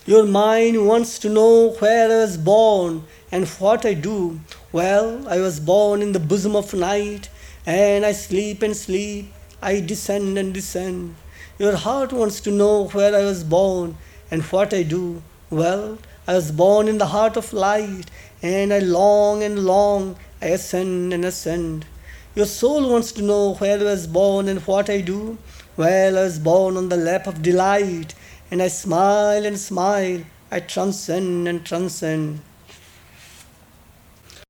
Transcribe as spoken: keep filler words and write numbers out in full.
Your mind wants to know where I was born and what I do. Well, I was born in the bosom of night, and I sleep and sleep, I descend and descend. Your heart wants to know where I was born and what I do. Well, I was born in the heart of light, and I long and long, I ascend and ascend. Your soul wants to know where I was born and what I do. Well, I was born on the lap of delight, and I smile and smile, I transcend and transcend.